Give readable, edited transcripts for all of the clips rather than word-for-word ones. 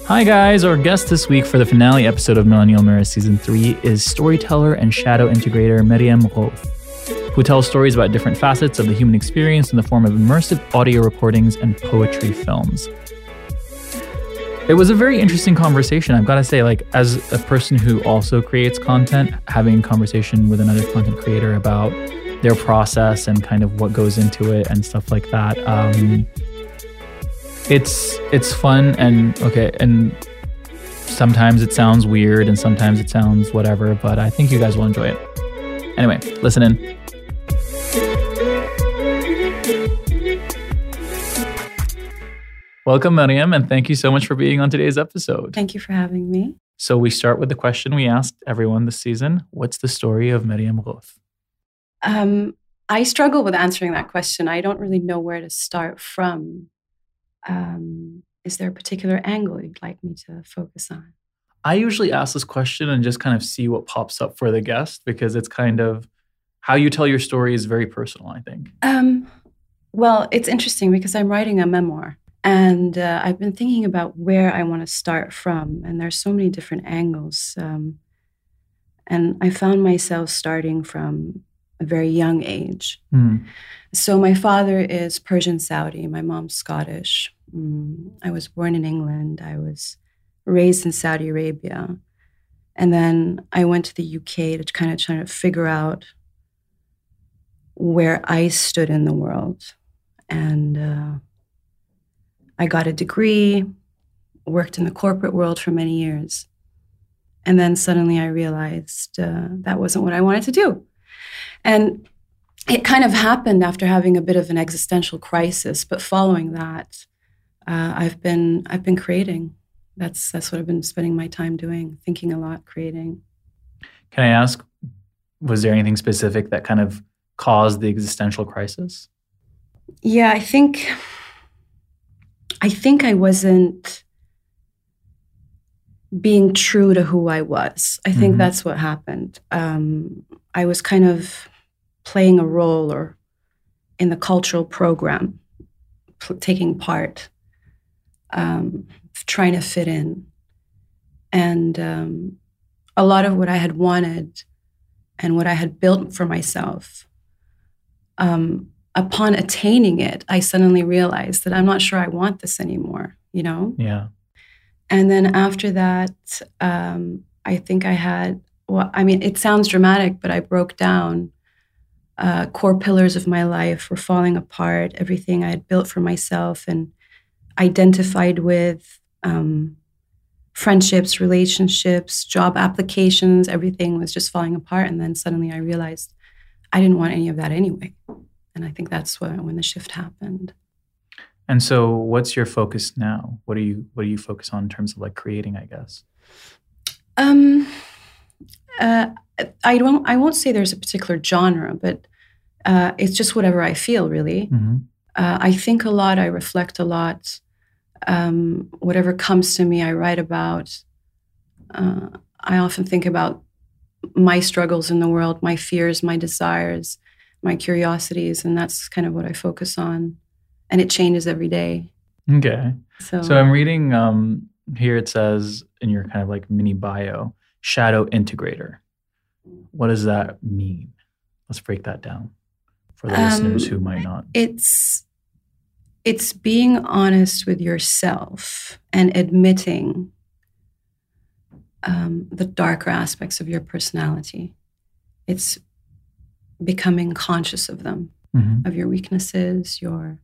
Hi guys, our guest this week for the finale episode of Millennial Mirror Season 3 is storyteller and shadow integrator Myriam Roth, who tells stories about different facets of the human experience in the form of immersive audio recordings and poetry films. It was a very interesting conversation, I've got to say, like as a person who also creates content, having a conversation with another content creator about their process and kind of what goes into it and stuff like that. It's fun and okay, and sometimes it sounds weird and sometimes it sounds whatever, but I think you guys will enjoy it. Anyway, listen in. Welcome, Myriam, and thank you so much for being on today's episode. Thank you for having me. So we start with the question we asked everyone this season. What's the story of Myriam Roth? I struggle with answering that question. I don't really know where to start from. Is there a particular angle you'd like me to focus on? I usually ask this question and just kind of see what pops up for the guest, because it's kind of how you tell your story is very personal, I think. Well, it's interesting because I'm writing a memoir and I've been thinking about where I want to start from. And there's so many different angles. And I found myself starting from a very young age. So my father is Persian Saudi. My mom's Scottish. I was born in England. I was raised in Saudi Arabia. And then I went to the UK to kind of try to figure out where I stood in the world. And I got a degree, worked in the corporate world for many years. And then suddenly I realized that wasn't what I wanted to do. And it kind of happened after having a bit of an existential crisis. But following that, I've been creating. That's what I've been spending my time doing, thinking a lot, creating. Can I ask, was there anything specific that kind of caused the existential crisis? Yeah, I think I wasn't being true to who I was. I think that's what happened. I was kind of playing a role or in the cultural program, taking part, trying to fit in. And a lot of what I had wanted and what I had built for myself, upon attaining it, I suddenly realized that I'm not sure I want this anymore, you know? Yeah. And then after that, I think I had, well, I mean, it sounds dramatic, but I broke down. Core pillars of my life were falling apart. Everything I had built for myself and identified with, friendships, relationships, job applications, everything was just falling apart. And then suddenly I realized I didn't want any of that anyway. And I think that's when the shift happened. And so what's your focus now? What do you focus on in terms of like creating, I guess? I won't say there's a particular genre, but it's just whatever I feel, really. I think a lot, I reflect a lot. Whatever comes to me, I write about. I often think about my struggles in the world, my fears, my desires, my curiosities, and that's kind of what I focus on. And it changes every day. Okay. So I'm reading here, it says in your kind of like mini bio, shadow integrator. What does that mean? Let's break that down for the listeners who might not. It's being honest with yourself and admitting the darker aspects of your personality. It's becoming conscious of them, of your weaknesses, your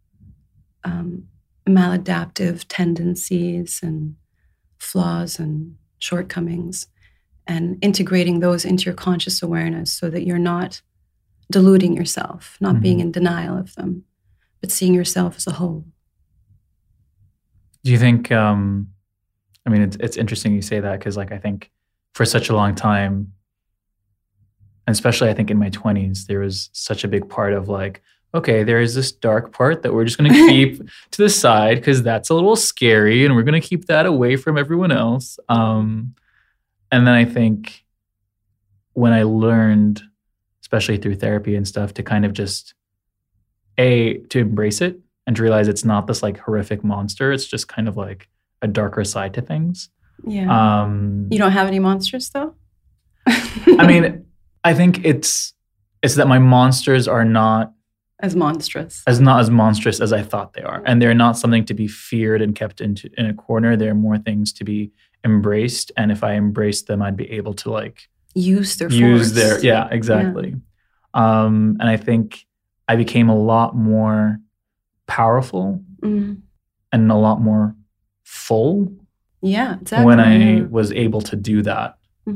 maladaptive tendencies and flaws and shortcomings, and integrating those into your conscious awareness so that you're not deluding yourself, not being in denial of them, but seeing yourself as a whole. Do you think, I mean, it's interesting you say that, because like I think for such a long time, and especially I think in my 20s, there was such a big part of like, okay, there is this dark part that we're just going to keep to the side because that's a little scary and we're going to keep that away from everyone else. And then I think when I learned, especially through therapy and stuff, to kind of just, to embrace it and to realize it's not this like horrific monster. It's just kind of like a darker side to things. Yeah. You don't have any monsters though? I mean, I think it's that my monsters are not as monstrous. Not as monstrous as I thought they are. And they're not something to be feared and kept in a corner. They're more things to be embraced. And if I embrace them, I'd be able to like use their yeah, exactly. Yeah. And I think I became a lot more powerful and a lot more full. Yeah, exactly. When I was able to do that.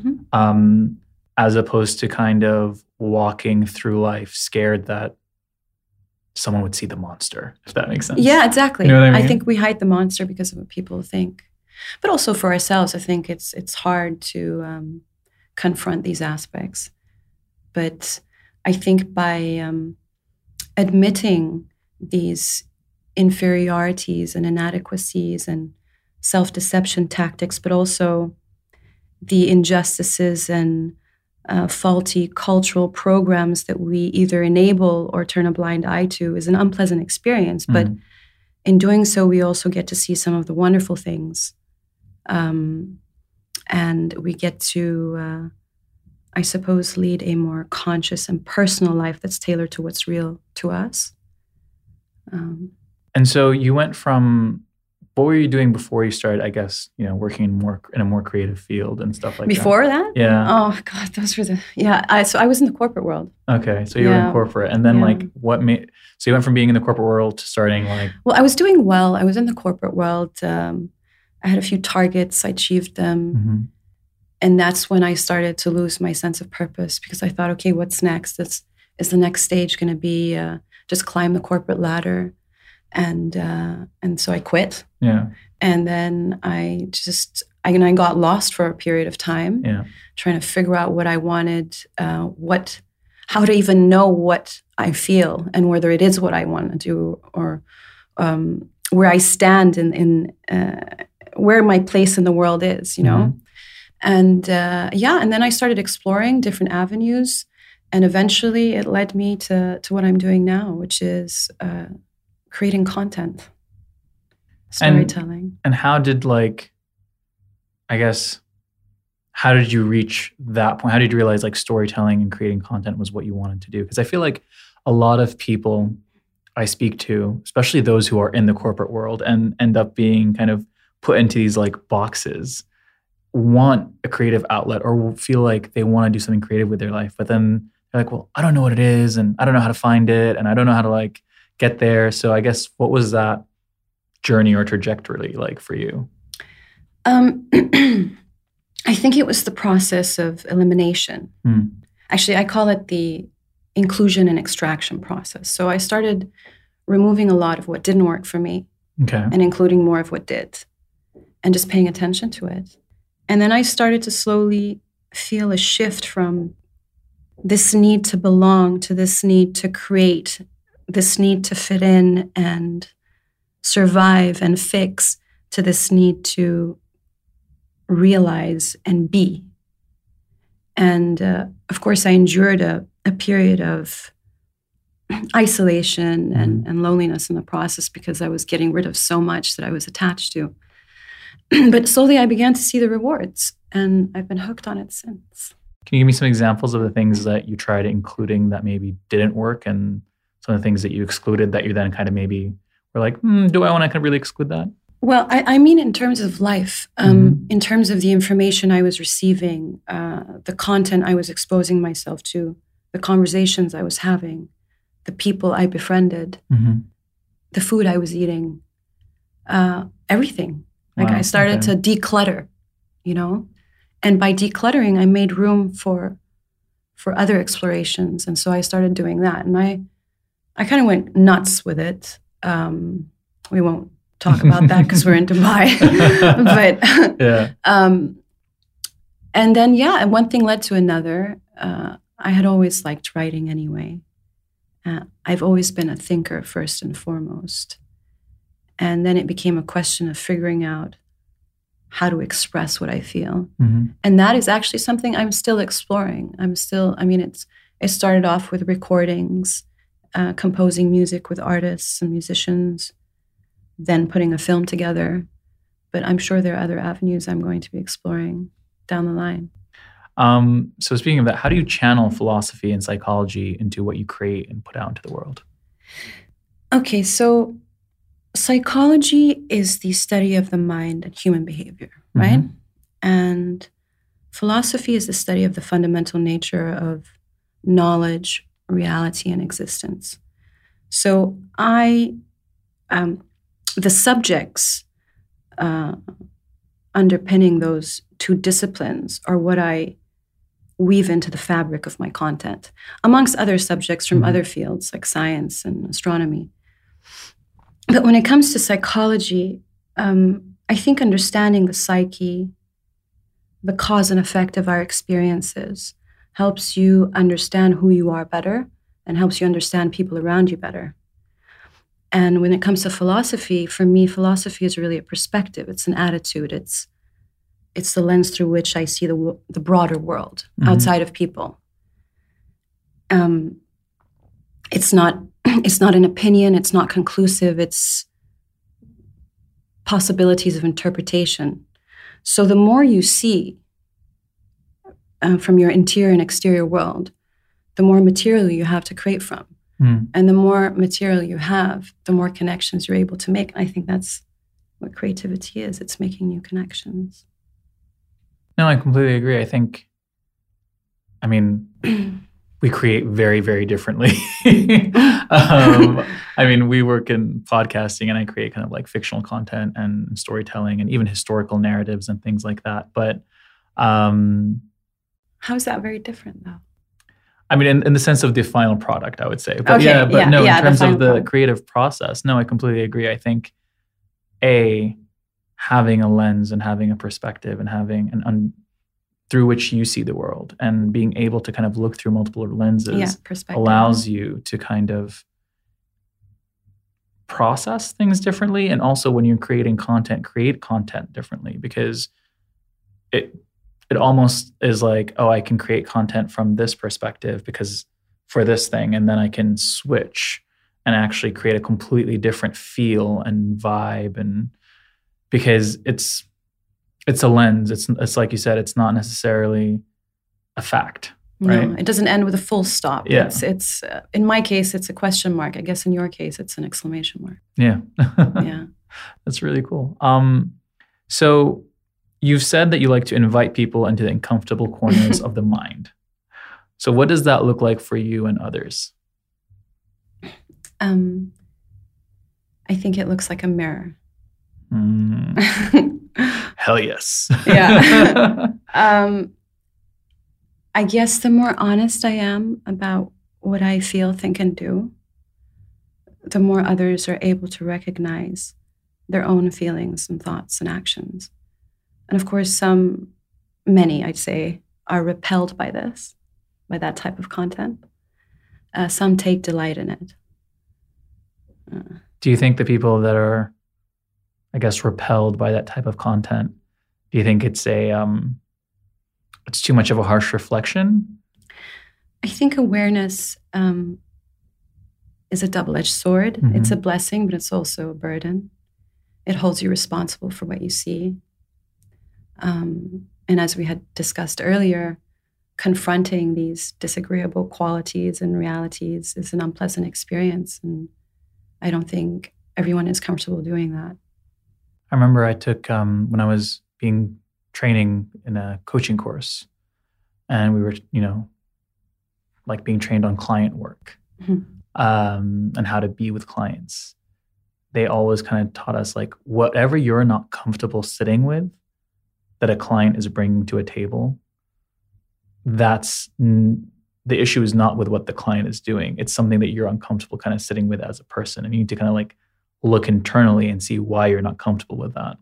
As opposed to kind of walking through life scared that someone would see the monster, if that makes sense. Yeah, exactly. You know what I mean? I think we hide the monster because of what people think. But also for ourselves, I think it's hard to confront these aspects. But I think by admitting these inferiorities and inadequacies and self-deception tactics, but also the injustices and faulty cultural programs that we either enable or turn a blind eye to is an unpleasant experience. But in doing so, we also get to see some of the wonderful things. And we get to, I suppose, lead a more conscious and personal life that's tailored to what's real to us. And so you went from, what were you doing before you started, I guess, working in a more creative field and stuff like before that? Yeah. Oh God, those were so I was in the corporate world. Okay. So you were in corporate. And then so you went from being in the corporate world to starting like. Well, I was doing well. I was in the corporate world. I had a few targets. I achieved them. And that's when I started to lose my sense of purpose because I thought, okay, what's next? Is the next stage going to be just climb the corporate ladder? And so I quit. Yeah. And then I got lost for a period of time. Yeah. Trying to figure out what I wanted, how to even know what I feel and whether it is what I want to do or where I stand in where my place in the world is, And and then I started exploring different avenues, and eventually it led me to what I'm doing now, which is creating content, storytelling. And how did how did you reach that point? How did you realize storytelling and creating content was what you wanted to do? Because I feel like a lot of people I speak to, especially those who are in the corporate world and end up being kind of put into these boxes, want a creative outlet or feel like they want to do something creative with their life. But then they're like, well, I don't know what it is and I don't know how to find it and I don't know how to get there. So I guess what was that journey or trajectory like for you? I think it was the process of elimination. Actually, I call it the inclusion and extraction process. So I started removing a lot of what didn't work for me and including more of what did and just paying attention to it. And then I started to slowly feel a shift from this need to belong to this need to create, this need to fit in and survive and fix, to this need to realize and be. And of course, I endured a period of isolation and loneliness in the process because I was getting rid of so much that I was attached to. But slowly I began to see the rewards, and I've been hooked on it since. Can you give me some examples of the things that you tried including that maybe didn't work, and some of the things that you excluded that you then kind of maybe were like, do I want to kind of really exclude that? Well, I mean in terms of life, in terms of the information I was receiving, the content I was exposing myself to, the conversations I was having, the people I befriended, the food I was eating, everything. I started to declutter, and by decluttering, I made room for other explorations. And so I started doing that. And I kind of went nuts with it. We won't talk about that because we're in Dubai. But and then and one thing led to another. I had always liked writing anyway. I've always been a thinker first and foremost. And then it became a question of figuring out how to express what I feel. And that is actually something I'm still exploring. It started off with recordings, composing music with artists and musicians, then putting a film together. But I'm sure there are other avenues I'm going to be exploring down the line. So speaking of that, how do you channel philosophy and psychology into what you create and put out into the world? Okay, so psychology is the study of the mind and human behavior, right? Mm-hmm. And philosophy is the study of the fundamental nature of knowledge, reality, and existence. So the subjects underpinning those two disciplines are what I weave into the fabric of my content, amongst other subjects from other fields like science and astronomy. But when it comes to psychology, I think understanding the psyche, the cause and effect of our experiences, helps you understand who you are better and helps you understand people around you better. And when it comes to philosophy, for me, philosophy is really a perspective. It's an attitude. It's the lens through which I see the broader world outside of people. It's not an opinion. It's not conclusive. It's possibilities of interpretation. So the more you see from your interior and exterior world, the more material you have to create from. And the more material you have, the more connections you're able to make. I think that's what creativity is. It's making new connections. No, I completely agree. We create very, very differently. We work in podcasting and I create kind of like fictional content and storytelling and even historical narratives and things like that. But how is that very different though? In the sense of the final product, I would say. But in terms of the creative process, no, I completely agree. I think having a lens and having a perspective and having through which you see the world and being able to kind of look through multiple lenses allows you to kind of process things differently. And also when you're creating content, create content differently, because it almost is like, I can create content from this perspective because for this thing, and then I can switch and actually create a completely different feel and vibe, and because it's a lens. It's like you said, it's not necessarily a fact, right? No, it doesn't end with a full stop. Yeah. It's in my case, it's a question mark. I guess in your case, it's an exclamation mark. Yeah. Yeah. That's really cool. So you've said that you like to invite people into the uncomfortable corners of the mind. So what does that look like for you and others? I think it looks like a mirror. Hell yes. Yeah. I guess the more honest I am about what I feel, think, and do, the more others are able to recognize their own feelings and thoughts and actions. And of course, many, I'd say, are repelled by that type of content. Some take delight in it. Do you think the people that are, repelled by that type of content, do you think it's it's too much of a harsh reflection? I think awareness is a double-edged sword. Mm-hmm. It's a blessing, but it's also a burden. It holds you responsible for what you see. And as we had discussed earlier, confronting these disagreeable qualities and realities is an unpleasant experience. And I don't think everyone is comfortable doing that. I remember I took, when I was training in a coaching course, and we were, being trained on client work, and how to be with clients. They always kind of taught us, whatever you're not comfortable sitting with, that a client is bringing to a table, that's the issue is not with what the client is doing. It's something that you're uncomfortable kind of sitting with as a person. And you need to kind of look internally and see why you're not comfortable with that.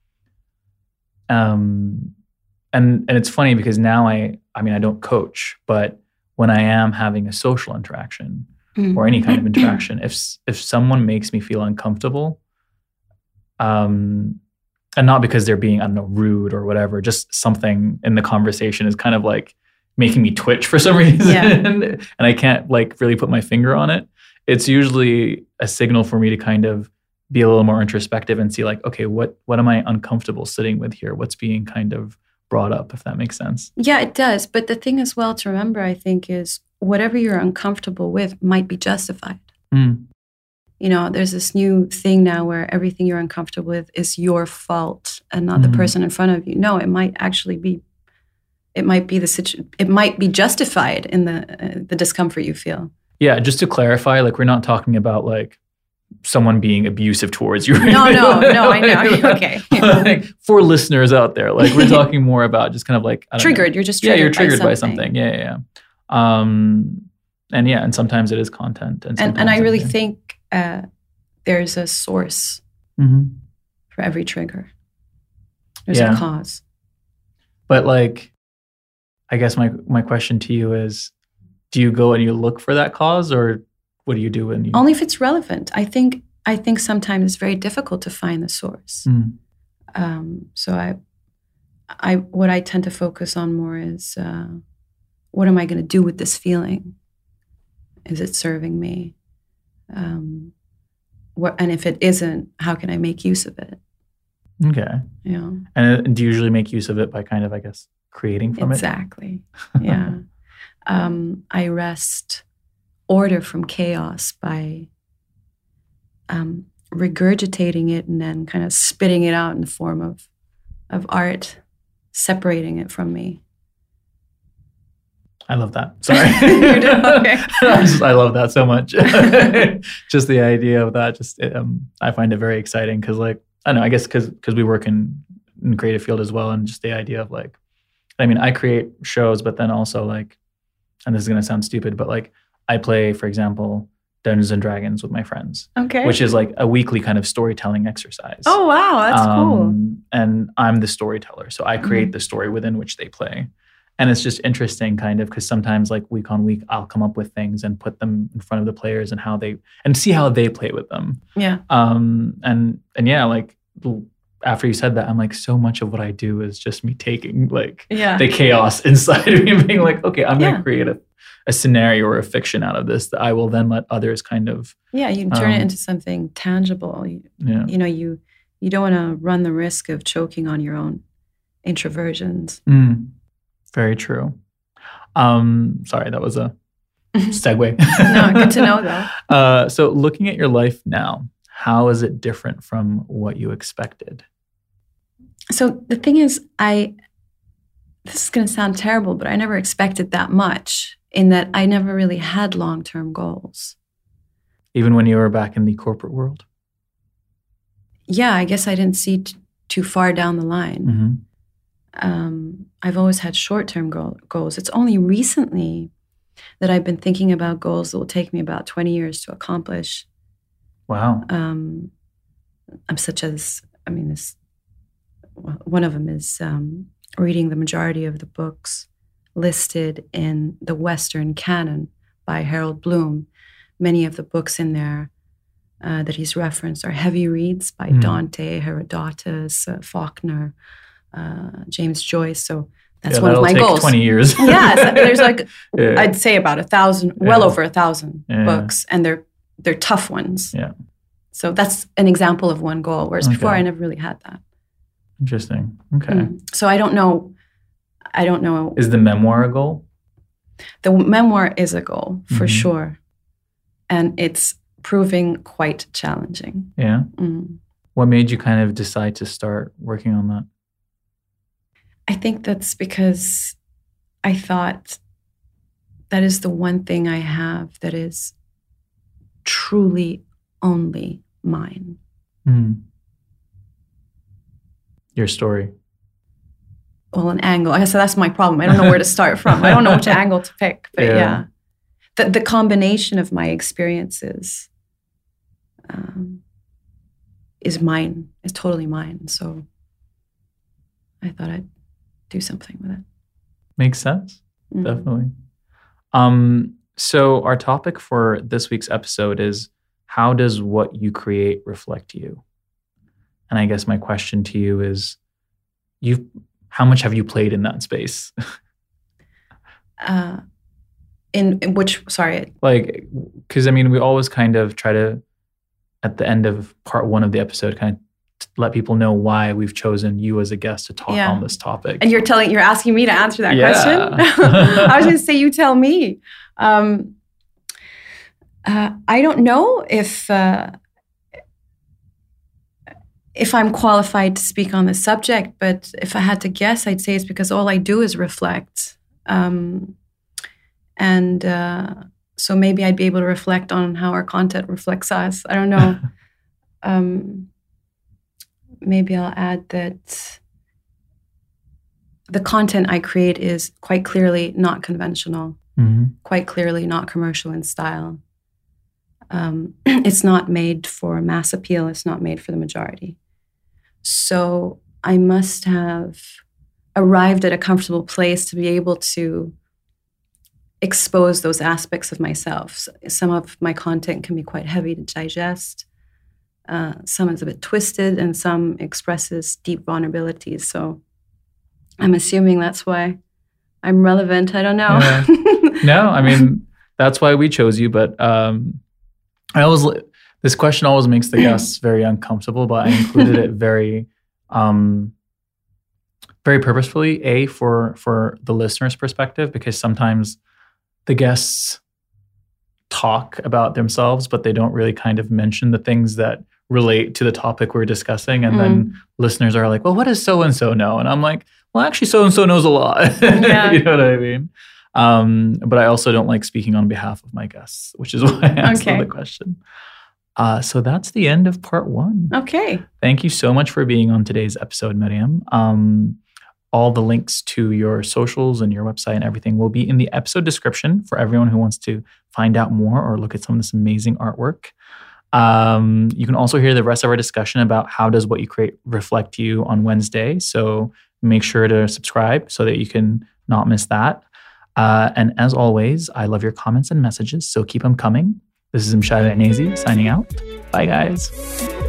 And it's funny because now I don't coach, but when I am having a social interaction or any kind of interaction, if someone makes me feel uncomfortable, and not because they're being, rude or whatever, just something in the conversation is kind of making me twitch for some reason, and I can't really put my finger on it. It's usually a signal for me to kind of be a little more introspective and see like, okay, what am I uncomfortable sitting with here? What's being kind of brought up, if that makes sense? Yeah, it does. But the thing as well to remember, I think, is whatever you're uncomfortable with might be justified. You know, there's this new thing now where everything you're uncomfortable with is your fault and not the person in front of you. No, it might actually be. It might be it might be justified in the discomfort you feel. Yeah, just to clarify, like we're not talking about like someone being abusive towards you. No, I know. Okay. Like, for listeners out there, like we're talking more about just kind of like triggered. You're just triggered. Yeah, you're triggered by something. Yeah. And sometimes it is content, and I really think there's a source for every trigger. There's a cause. But like, I guess my question to you is, do you go and you look for that cause, or what do you do when you... Only if it's relevant. I think sometimes it's very difficult to find the source. So what I tend to focus on more is what am I going to do with this feeling? Is it serving me? And if it isn't, how can I make use of it? Okay. Yeah. And do you usually make use of it by kind of, I guess, creating from it? Exactly. Yeah. I wrest order from chaos by regurgitating it and then kind of spitting it out in the form of art, separating it from me. I love that. Sorry. You do? Okay. I love that so much. Just the idea of that, I find it very exciting because, like, I don't know, I guess because we work in creative field as well, and just the idea of like, I mean, I create shows, but then also like, and this is going to sound stupid, but like I play, for example, Dungeons and Dragons with my friends. Okay. Which is like a weekly kind of storytelling exercise. Oh, wow. That's cool. And I'm the storyteller. So I create the story within which they play. And it's just interesting kind of because sometimes like week on week, I'll come up with things and put them in front of the players and see how they play with them. Yeah. And yeah, like after you said that, I'm like, so much of what I do is just me taking like the chaos inside of me and being like, okay, I'm going to create a scenario or a fiction out of this that I will then let others kind of... Yeah, you turn it into something tangible. You know, you don't want to run the risk of choking on your own introversions. Very true. Sorry, that was a segue. No, good to know though. So looking at your life now, how is it different from what you expected? So the thing is, this is going to sound terrible, but I never expected that much in that I never really had long-term goals. Even when you were back in the corporate world? Yeah, I guess I didn't see too far down the line. I've always had short-term goals. It's only recently that I've been thinking about goals that will take me about 20 years to accomplish. Wow. One of them is reading the majority of the books listed in the Western canon by Harold Bloom. Many of the books in there that he's referenced are heavy reads by Dante, Herodotus, Faulkner, James Joyce. So that's one of my goals. 20 years. Yes, there's like I'd say about 1,000, well over 1,000 books, and they're tough ones. Yeah. So that's an example of one goal, whereas before I never really had that. Interesting. Okay. So I don't know. Is the memoir a goal? The memoir is a goal for sure, and it's proving quite challenging. Yeah. What made you kind of decide to start working on that? I think that's because I thought that is the one thing I have that is truly only mine. Your story. Well, an angle. I guess that's my problem. I don't know where to start from. I don't know which angle to pick. But yeah. The combination of my experiences is mine. It's totally mine. So I thought I'd do something with it. Makes sense. Definitely. So our topic for this week's episode is, how does what you create reflect you? And I guess my question to you is, how much have you played in that space? In which, sorry? Like, because I mean, we always kind of try to at the end of part 1 of the episode, kind of let people know why we've chosen you as a guest to talk on this topic. And you're asking me to answer that question? I was going to say, you tell me. I don't know if I'm qualified to speak on this subject, but if I had to guess, I'd say it's because all I do is reflect. So maybe I'd be able to reflect on how our content reflects us. I don't know. Maybe I'll add that the content I create is quite clearly not conventional, quite clearly not commercial in style. It's not made for mass appeal. It's not made for the majority. So I must have arrived at a comfortable place to be able to expose those aspects of myself. Some of my content can be quite heavy to digest. Some is a bit twisted, and some expresses deep vulnerabilities. So I'm assuming that's why I'm relevant. I don't know. Yeah. No, I mean, that's why we chose you. But this question always makes the guests very uncomfortable, but I included it very purposefully, for the listener's perspective, because sometimes the guests talk about themselves, but they don't really kind of mention the things that relate to the topic we're discussing. And then listeners are like, well, what does so-and-so know? And I'm like, well, actually, so-and-so knows a lot. Yeah. You know what I mean? But I also don't like speaking on behalf of my guests, which is why I asked them the question. So that's the end of part 1. Okay. Thank you so much for being on today's episode, Miriam. All the links to your socials and your website and everything will be in the episode description for everyone who wants to find out more or look at some of this amazing artwork. You can also hear the rest of our discussion about how does what you create reflect you on Wednesday. So make sure to subscribe so that you can not miss that. And as always, I love your comments and messages, so keep them coming. This is Mshad Nazy signing out. Bye, guys.